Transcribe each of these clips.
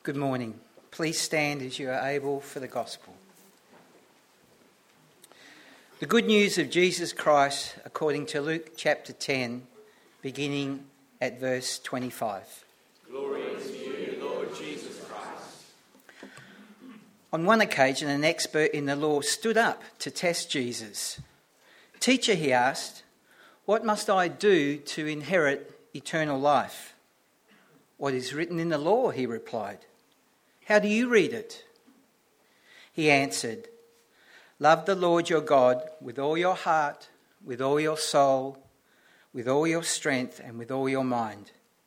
Good morning. Please stand as you are able for the gospel. The good news of Jesus Christ according to Luke chapter 10, beginning at verse 25. Glory to you, Lord Jesus Christ. On one occasion, an expert in the law stood up to test Jesus. "Teacher," he asked, "what must I do to inherit eternal life?" "What is written in the law?" he replied. "How do you read it?" He answered, "Love the Lord your God with all your heart, with all your soul, with all your strength, and with all your mind.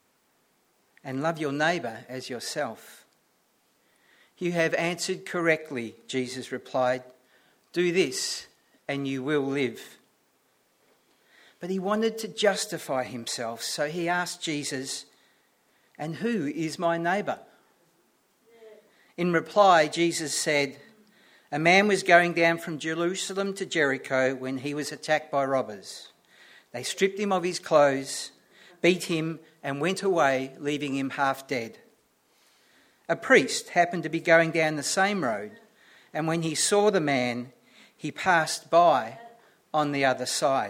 And love your neighbour as yourself." "You have answered correctly," Jesus replied. "Do this and you will live." But he wanted to justify himself, so he asked Jesus, "And who is my neighbour?" In reply, Jesus said, "A man was going down from Jerusalem to Jericho when he was attacked by robbers. They stripped him of his clothes, beat him, and went away, leaving him half dead. A priest happened to be going down the same road, and when he saw the man, he passed by on the other side.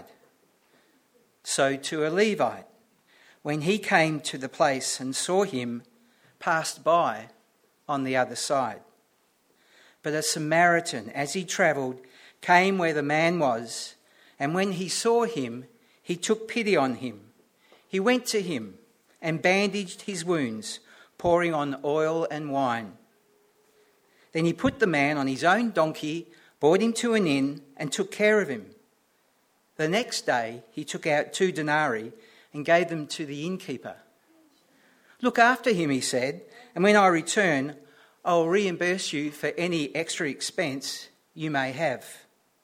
So too a Levite, when he came to the place and saw him, passed by on the other side. But a Samaritan, as he travelled, came where the man was, and when he saw him, he took pity on him. He went to him and bandaged his wounds, pouring on oil and wine. Then he put the man on his own donkey, brought him to an inn, and took care of him. The next day he took out 2 denarii and gave them to the innkeeper. 'Look after him,' he said, 'and when I return, I will reimburse you for any extra expense you may have.'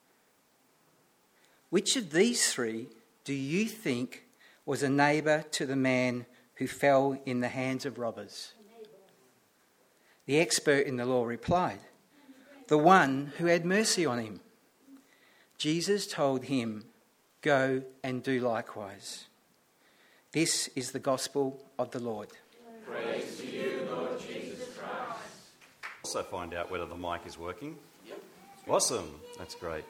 Which of these 3 do you think was a neighbour to the man who fell in the hands of robbers?" The expert in the law replied, "The one who had mercy on him." Jesus told him, "Go and do likewise." This is the gospel of the Lord. Praise to you, Lord Jesus Christ. Also find out whether the mic is working. Awesome, that's great.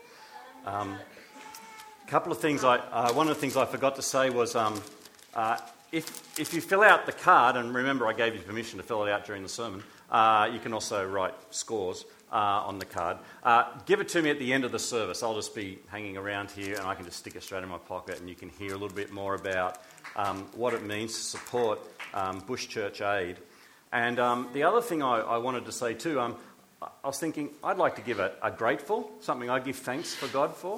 Couple of things. One of the things I forgot to say was if you fill out the card, and remember I gave you permission to fill it out during the sermon, you can also write scores on the card. Give it to me at the end of the service. I'll just be hanging around here and I can just stick it straight in my pocket and you can hear a little bit more about what it means to support Bush Church Aid. And the other thing I wanted to say too, I was thinking I'd like to give a grateful, something I give thanks for God for.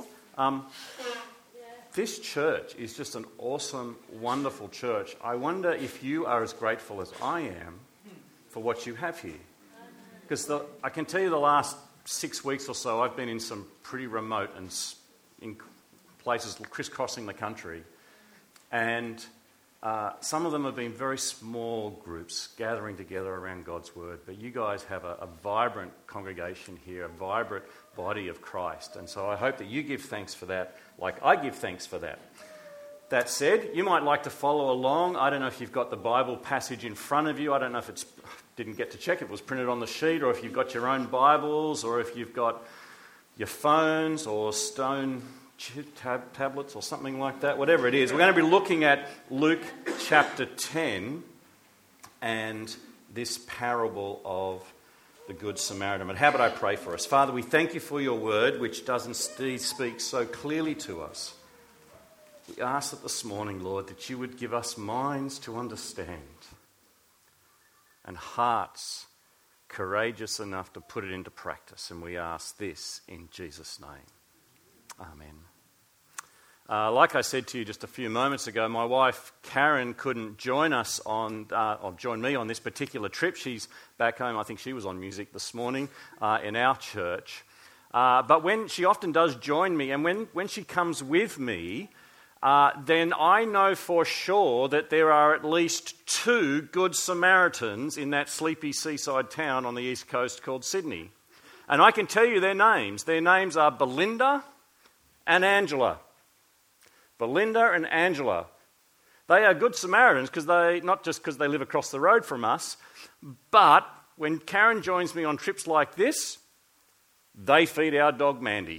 This church is just an awesome, wonderful church. I wonder if you are as grateful as I am for what you have here. Because I can tell you the last 6 weeks or so, I've been in some pretty remote and in places crisscrossing the country. And some of them have been very small groups gathering together around God's word. But you guys have a vibrant congregation here, a vibrant body of Christ. And so I hope that you give thanks for that, like I give thanks for that. That said, you might like to follow along. I don't know if you've got the Bible passage in front of you. I don't know if didn't get to check if it was printed on the sheet, or if you've got your own Bibles, or if you've got your phones or stone tablets or something like that, whatever it is. We're going to be looking at Luke chapter 10 and this parable of the Good Samaritan. But how about I pray for us? Father, we thank you for your word, which doesn't speak so clearly to us. We ask that this morning, Lord, that you would give us minds to understand and hearts courageous enough to put it into practice. And we ask this in Jesus' name. Amen. Like I said to you just a few moments ago, my wife Karen couldn't join us join me on this particular trip. She's back home. I think she was on music this morning in our church. But when she often does join me, and when she comes with me, then I know for sure that there are at least 2 Good Samaritans in that sleepy seaside town on the east coast called Sydney. And I can tell you their names. Their names are Belinda and Angela. Belinda and Angela. They are Good Samaritans not just because they live across the road from us, but when Karen joins me on trips like this, they feed our dog Mandy.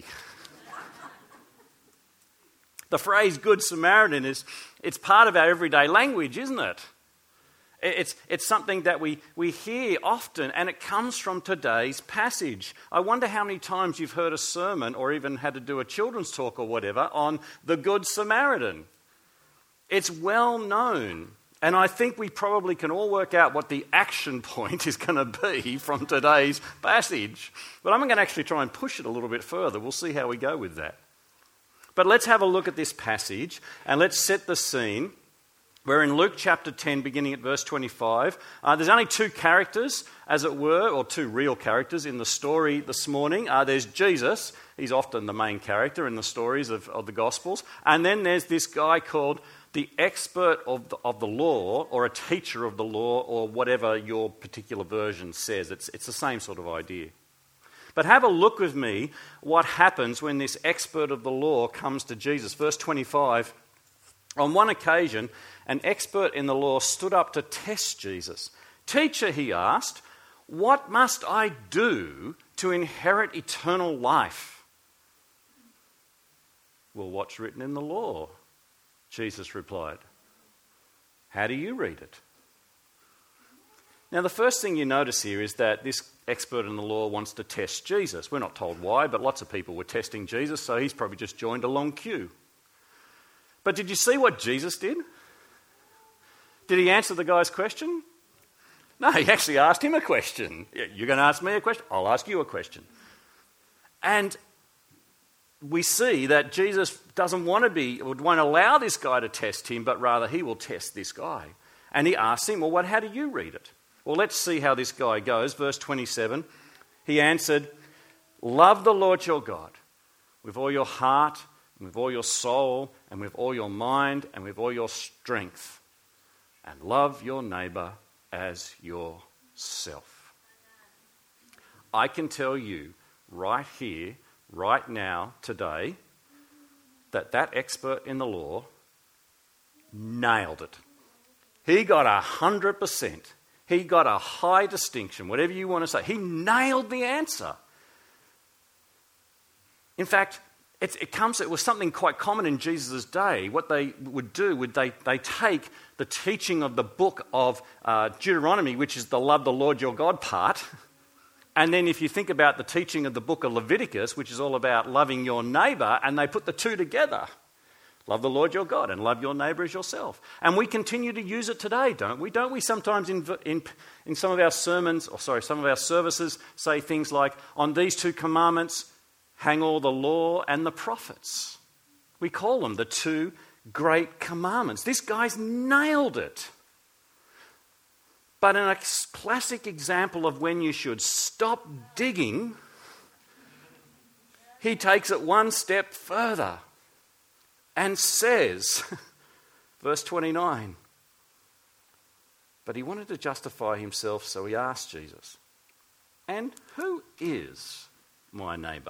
The phrase Good Samaritan it's part of our everyday language, isn't it? It's something that we hear often, and it comes from today's passage. I wonder how many times you've heard a sermon or even had to do a children's talk or whatever on the Good Samaritan. It's well known, and I think we probably can all work out what the action point is going to be from today's passage. But I'm going to actually try and push it a little bit further. We'll see how we go with that. But let's have a look at this passage, and let's set the scene. We're in Luke chapter 10, beginning at verse 25. There's only two characters, as it were, or two real characters in the story this morning. There's Jesus. He's often the main character in the stories of the Gospels. And then there's this guy called the expert of the law, or a teacher of the law, or whatever your particular version says. It's the same sort of idea. But have a look with me what happens when this expert of the law comes to Jesus. Verse 25. On one occasion, an expert in the law stood up to test Jesus. "Teacher," he asked, "what must I do to inherit eternal life?" "Well, what's written in the law?" Jesus replied. "How do you read it?" Now, the first thing you notice here is that this expert in the law wants to test Jesus. We're not told why, but lots of people were testing Jesus, so he's probably just joined a long queue. But did you see what Jesus did? Did he answer the guy's question? No, he actually asked him a question. You're going to ask me a question? I'll ask you a question. And we see that Jesus would won't allow this guy to test him, but rather he will test this guy. And he asks him, well, how do you read it? Well, let's see how this guy goes. Verse 27, he answered, "Love the Lord your God with all your heart, and with all your soul, and with all your mind, and with all your strength. And love your neighbour as yourself." I can tell you right here, right now, today, that expert in the law nailed it. He got 100%. He got a high distinction, whatever you want to say. He nailed the answer. In fact, it was something quite common in Jesus' day. What they would do, they take the teaching of the book of Deuteronomy, which is the love the Lord your God part, and then if you think about the teaching of the book of Leviticus, which is all about loving your neighbour, and they put the two together. Love the Lord your God and love your neighbour as yourself. And we continue to use it today, don't we? Don't we sometimes in some of our sermons, some of our services say things like, on these two commandments hang all the law and the prophets. We call them the two great commandments. This guy's nailed it. But in a classic example of when you should stop digging, he takes it one step further and says, verse 29, but he wanted to justify himself, so he asked Jesus, "And who is my neighbour?"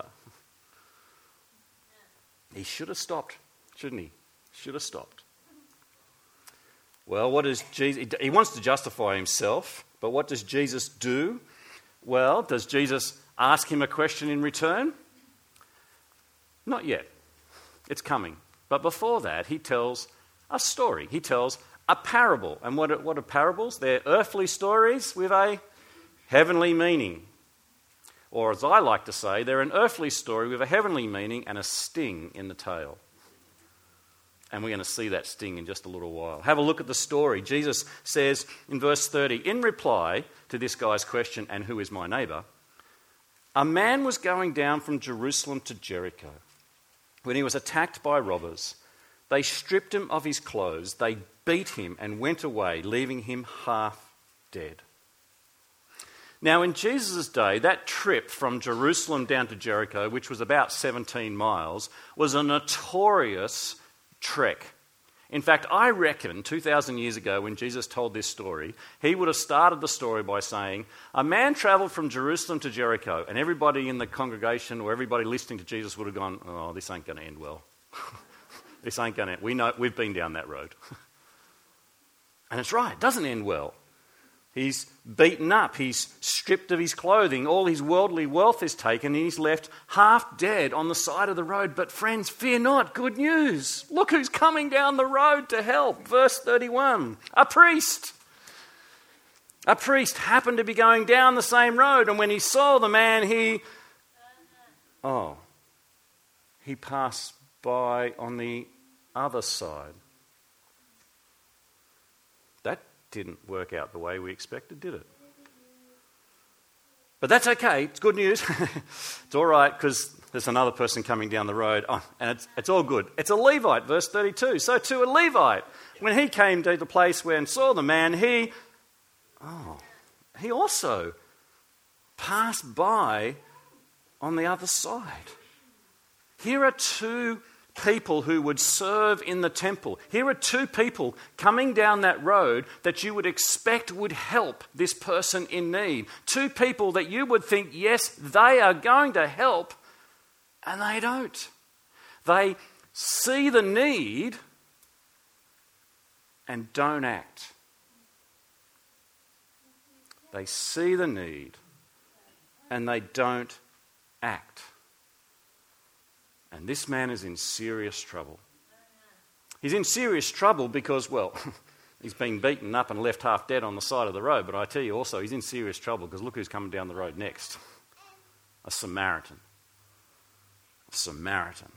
He should have stopped, shouldn't he? Should have stopped. Well, what does Jesus... He wants to justify himself, but what does Jesus do? Well, does Jesus ask him a question in return? Not yet. It's coming. But before that, he tells a story. He tells a parable. And what are parables? They're earthly stories with a heavenly meaning. Or as I like to say, they're an earthly story with a heavenly meaning and a sting in the tail. And we're going to see that sting in just a little while. Have a look at the story. Jesus says in verse 30, in reply to this guy's question, "And who is my neighbour?" a man was going down from Jerusalem to Jericho when he was attacked by robbers. They stripped him of his clothes, they beat him and went away, leaving him half dead. Now, in Jesus' day, that trip from Jerusalem down to Jericho, which was about 17 miles, was a notorious trek. In fact, I reckon 2,000 years ago when Jesus told this story, he would have started the story by saying, a man travelled from Jerusalem to Jericho, and everybody in the congregation or everybody listening to Jesus would have gone, "Oh, this ain't going to end well. This ain't going to... We've been down that road." And it's right, it doesn't end well. He's beaten up. He's stripped of his clothing. All his worldly wealth is taken and he's left half dead on the side of the road. But friends, fear not. Good news. Look who's coming down the road to help. Verse 31. A priest. A priest happened to be going down the same road, and when he saw the man, he passed by on the other side. That didn't work out the way we expected, did it? But that's okay. It's good news. It's all right because there's another person coming down the road. And it's all good. It's a Levite, verse 32. So to a Levite, when he came to the place where and saw the man, he also passed by on the other side. Here are two people who would serve in the temple. Here are two people coming down that road that you would expect would help this person in need. Two people that you would think, yes, they are going to help, and they don't. They see the need and don't act. They see the need and they don't act. And this man is in serious trouble. He's in serious trouble because, well, he's been beaten up and left half dead on the side of the road. But I tell you also, he's in serious trouble because look who's coming down the road next. A Samaritan. A Samaritan.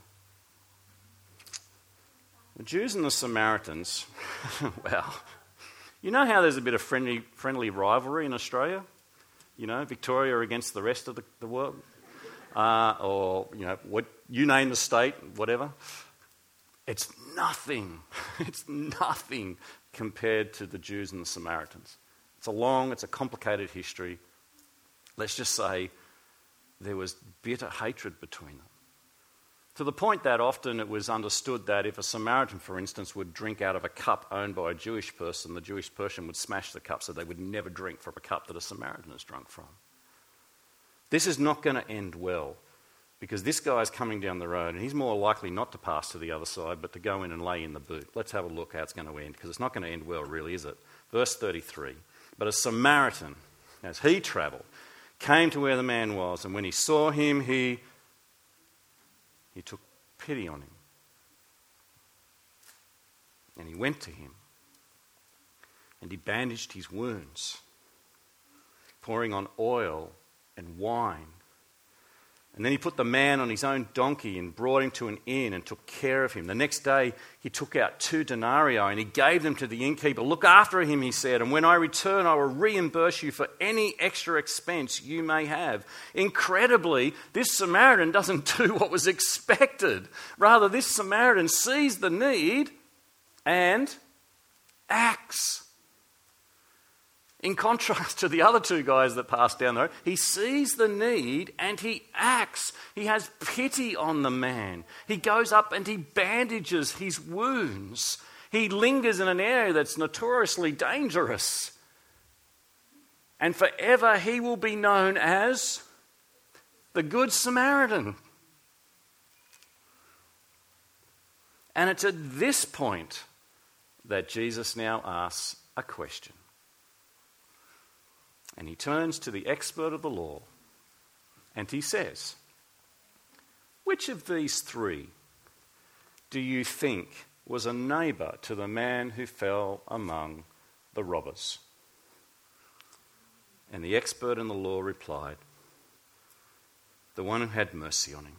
The Jews and the Samaritans, well, you know how there's a bit of friendly rivalry in Australia? You know, Victoria against the rest of the world? Or, you know, what you name the state, whatever. It's nothing. It's nothing compared to the Jews and the Samaritans. It's a complicated history. Let's just say there was bitter hatred between them. To the point that often it was understood that if a Samaritan, for instance, would drink out of a cup owned by a Jewish person, the Jewish person would smash the cup so they would never drink from a cup that a Samaritan has drunk from. This is not going to end well because this guy is coming down the road and he's more likely not to pass to the other side but to go in and lay in the boot. Let's have a look how it's going to end because it's not going to end well, really, is it? Verse 33. But a Samaritan, as he travelled, came to where the man was, and when he saw him, he took pity on him. And he went to him and he bandaged his wounds, pouring on oil and wine. And then he put the man on his own donkey and brought him to an inn and took care of him. The next day he took out 2 denarii and he gave them to the innkeeper. Look after him, he said, and when I return I will reimburse you for any extra expense you may have. Incredibly, this Samaritan doesn't do what was expected. Rather, this Samaritan sees the need and acts. In contrast to the other 2 guys that passed down the road, he sees the need and he acts. He has pity on the man. He goes up and he bandages his wounds. He lingers in an area that's notoriously dangerous. And forever he will be known as the Good Samaritan. And it's at this point that Jesus now asks a question. And he turns to the expert of the law and he says, which of these 3 do you think was a neighbour to the man who fell among the robbers? And the expert in the law replied, the one who had mercy on him.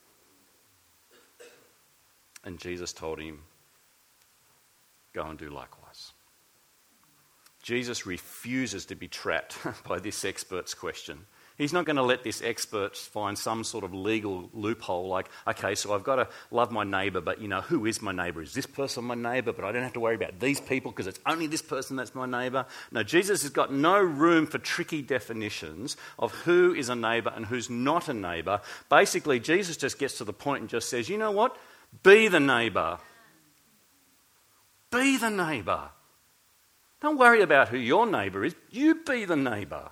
And Jesus told him, go and do likewise. Jesus refuses to be trapped by this expert's question. He's not going to let this expert find some sort of legal loophole like, okay, so I've got to love my neighbour, but who is my neighbour? Is this person my neighbour? But I don't have to worry about these people because it's only this person that's my neighbour. No, Jesus has got no room for tricky definitions of who is a neighbour and who's not a neighbour. Basically, Jesus just gets to the point and just says, you know what? Be the neighbour. Be the neighbour. Don't worry about who your neighbour is. You be the neighbour.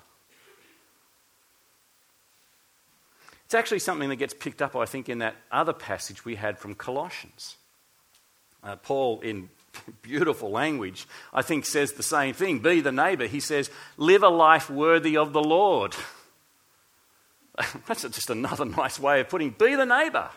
It's actually something that gets picked up, I think, in that other passage we had from Colossians. Paul, in beautiful language, I think says the same thing. Be the neighbour. He says, live a life worthy of the Lord. That's just another nice way of putting be the neighbour.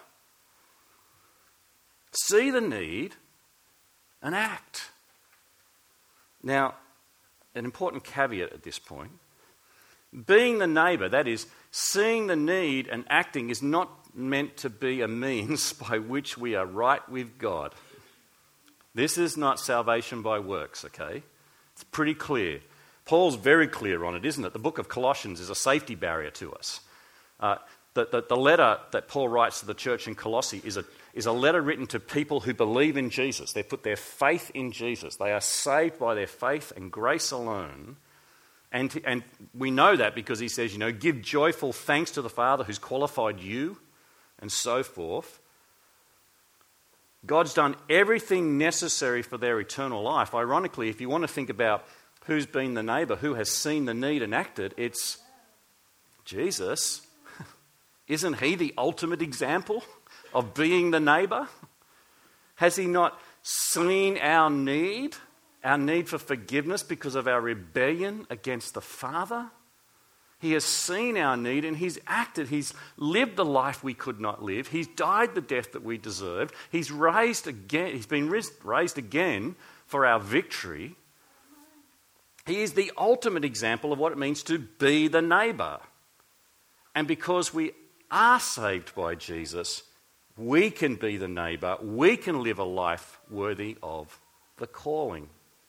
See the need and act. Now, an important caveat at this point. Being the neighbour, that is, seeing the need and acting, is not meant to be a means by which we are right with God. This is not salvation by works, okay? It's pretty clear. Paul's very clear on it, isn't it? The book of Colossians is a safety barrier to us. The letter that Paul writes to the church in Colossae is a letter written to people who believe in Jesus. They put their faith in Jesus. They are saved by their faith and grace alone. And we know that because he says, give joyful thanks to the Father who's qualified you, and so forth. God's done everything necessary for their eternal life. Ironically, if you want to think about who's been the neighbour, who has seen the need and acted, it's Jesus. Isn't he the ultimate example of being the neighbour? Has he not seen our need for forgiveness because of our rebellion against the Father? He has seen our need and he's acted. He's lived the life we could not live. He's died the death that we deserved. He's raised again. He's been raised again for our victory. He is the ultimate example of what it means to be the neighbour. And because we are saved by Jesus, we can be the neighbour. We can live a life worthy of the calling.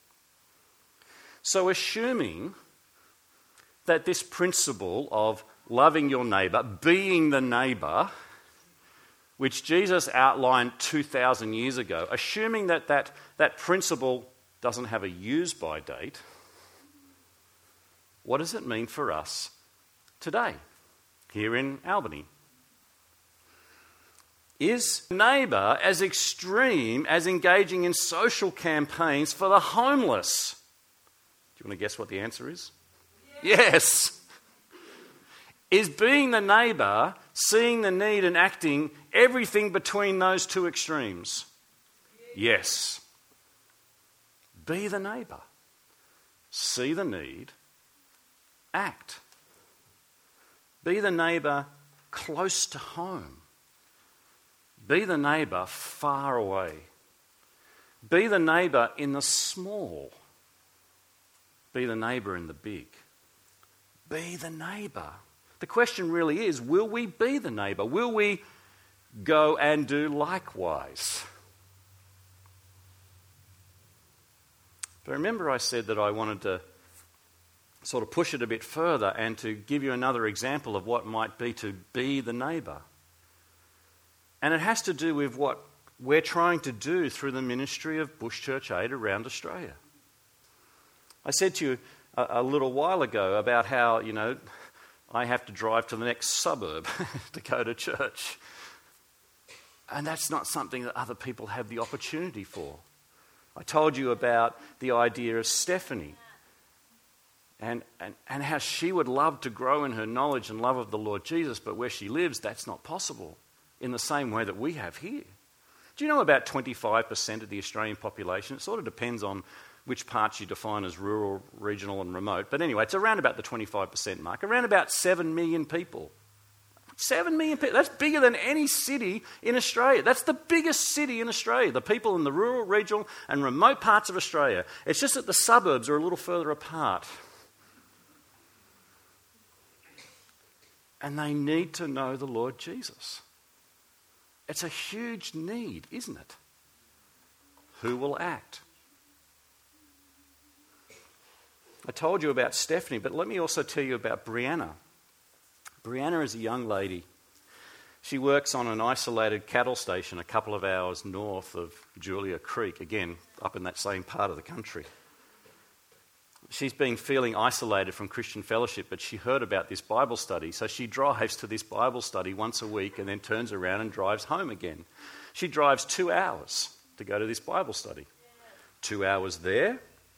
So assuming that this principle of loving your neighbour, being the neighbour, which Jesus outlined 2,000 years ago, assuming that principle doesn't have a use-by date, what does it mean for us today, here in Albany? Is neighbour as extreme as engaging in social campaigns for the homeless? Do you want to guess what the answer is? Yes. Is being the neighbour, seeing the need and acting, everything between those two extremes? Yes. Be the neighbour. See the need. Act. Be the neighbour close to home. Be the neighbour far away. Be the neighbour in the small. Be the neighbour in the big. Be the neighbour. The question really is, will we be the neighbour? Will we go and do likewise? But remember I said that I wanted to sort of push it a bit further and to give you another example of what might be to be the neighbour. And it has to do with what we're trying to do through the ministry of Bush Church Aid around Australia. I said to you a little while ago about how, I have to drive to the next suburb to go to church. And that's not something that other people have the opportunity for. I told you about the idea of Stephanie and how she would love to grow in her knowledge and love of the Lord Jesus, but where she lives, that's not possible in the same way that we have here. Do you know about 25% of the Australian population? It sort of depends on which parts you define as rural, regional and remote. But anyway, it's around about the 25% mark, around about 7 million people. 7 million people, that's bigger than any city in Australia. That's the biggest city in Australia, the people in the rural, regional and remote parts of Australia. It's just that the suburbs are a little further apart. And they need to know the Lord Jesus. It's a huge need, isn't it? Who will act? I told you about Stephanie, but let me also tell you about Brianna. Brianna is a young lady. She works on an isolated cattle station a couple of hours north of Julia Creek, again, up in that same part of the country. She's been feeling isolated from Christian Fellowship, but she heard about this Bible study, so she drives to this Bible study once a week and then turns around and drives home again. She drives 2 hours to go to this Bible study. 2 hours there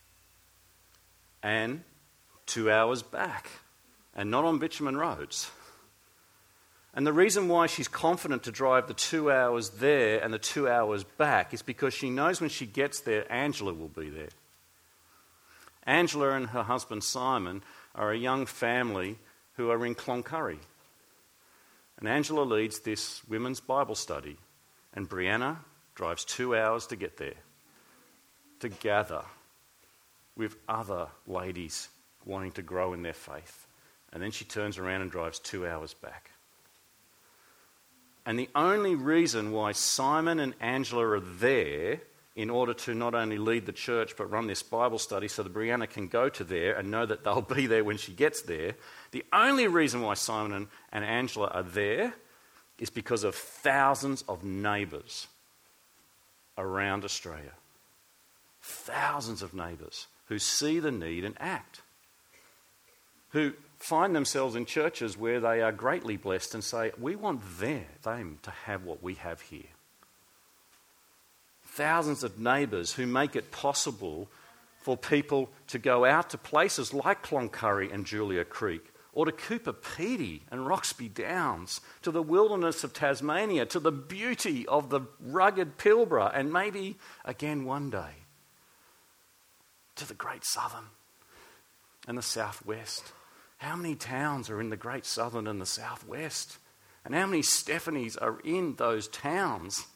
and 2 hours back, and not on bitumen roads. And the reason why she's confident to drive the 2 hours there and the 2 hours back is because she knows when she gets there, Angela will be there. Angela and her husband Simon are a young family who are in Cloncurry. And Angela leads this women's Bible study, and Brianna drives 2 hours to get there, to gather with other ladies wanting to grow in their faith. And then she turns around and drives 2 hours back. And the only reason why Simon and Angela are there in order to not only lead the church but run this Bible study so that Brianna can go to there and know that they'll be there when she gets there, the only reason why Simon and Angela are there is because of thousands of neighbours around Australia. Thousands of neighbours who see the need and act, who find themselves in churches where they are greatly blessed and say, we want them to have what we have here. Thousands of neighbours who make it possible for people to go out to places like Cloncurry and Julia Creek, or to Cooper Pedy and Roxby Downs, to the wilderness of Tasmania, to the beauty of the rugged Pilbara, and maybe again one day to the Great Southern and the Southwest. How many towns are in the Great Southern and the Southwest? And how many Stephanies are in those towns?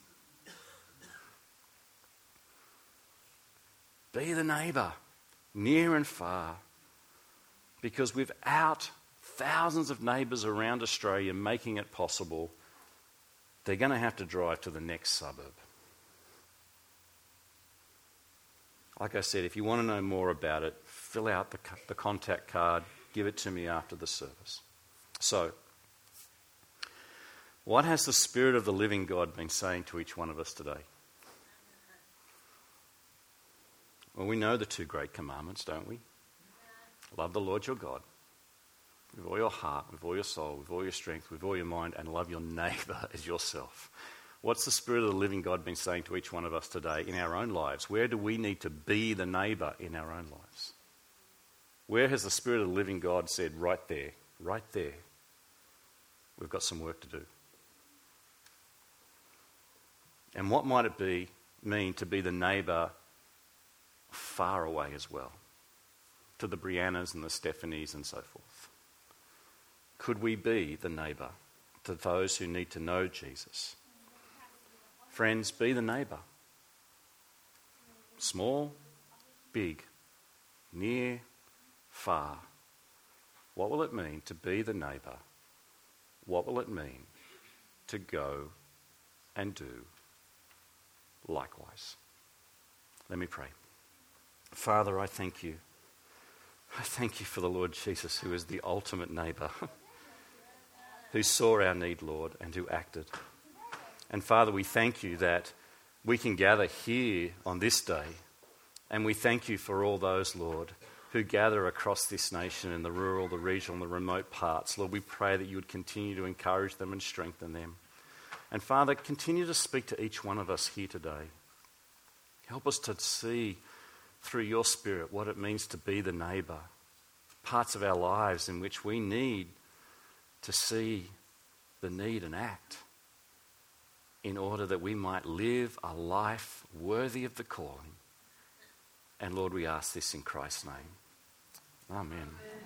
Be the neighbour, near and far, because without thousands of neighbours around Australia making it possible, they're going to have to drive to the next suburb. Like I said, if you want to know more about it, fill out the contact card, give it to me after the service. So, what has the Spirit of the living God been saying to each one of us today? Well, we know the two great commandments, don't we? Love the Lord your God with all your heart, with all your soul, with all your strength, with all your mind, and love your neighbour as yourself. What's the Spirit of the living God been saying to each one of us today in our own lives? Where do we need to be the neighbour in our own lives? Where has the Spirit of the living God said, right there, we've got some work to do? And what might it mean to be the neighbour far away as well, to the Briannas and the Stephanies and so forth? Could we be the neighbour to those who need to know Jesus? Friends, be the neighbour. Small, big, near, far. What will it mean to be the neighbour? What will it mean to go and do likewise? Let me pray. Father, I thank you. I thank you for the Lord Jesus, who is the ultimate neighbour, who saw our need, Lord, and who acted. And Father, we thank you that we can gather here on this day, and we thank you for all those, Lord, who gather across this nation in the rural, the regional, and the remote parts. Lord, we pray that you would continue to encourage them and strengthen them. And Father, continue to speak to each one of us here today. Help us to see through your Spirit what it means to be the neighbour, parts of our lives in which we need to see the need and act in order that we might live a life worthy of the calling. And Lord, we ask this in Christ's name. Amen.